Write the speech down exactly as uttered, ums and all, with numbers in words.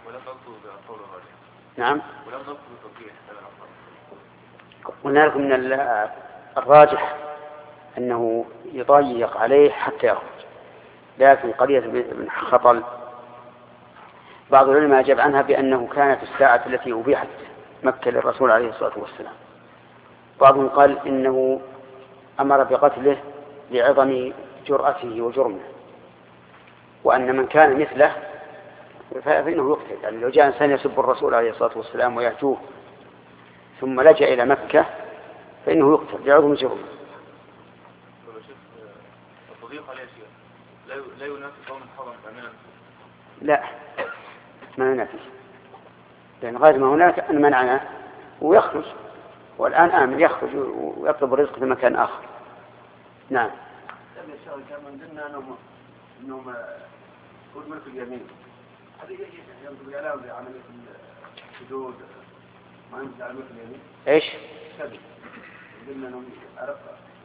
ولم نقصد بأطول الراجح. نعم. ولم نقصد بتوجيه هذا الأمر. قلنا لكم من الراجح أنه يضيق عليه حتى يخرج، لكن قضية ابن خطل بعض العلماء أجاب عنها بأنه كانت الساعة التي أبيحت مكة للرسول عليه الصلاة والسلام. بعضهم قال إنه أمر بقتله لعظم جرأته وجرمه، وأن من كان مثله فإنه يقتل. يعني لو جاء إنسان يسب الرسول عليه الصلاة والسلام ويهجوه ثم لجأ إلى مكة فإنه يقتل لعظم جرمه. التضييق عليه شيء لا ينافي قوم حرم تماما. لا ما ينافي، لأن غير ما هناك أن منعنا ويخرج، والآن آمن يخرج ويطلب الرزق في مكان آخر. نعم. كمان قلنا أنهم أنهم كل ملك اليمين هذه ينظر الإعلام بعملية الحدود ما ينزل على ملك اليمين. إيش؟ قلنا أنهم عرف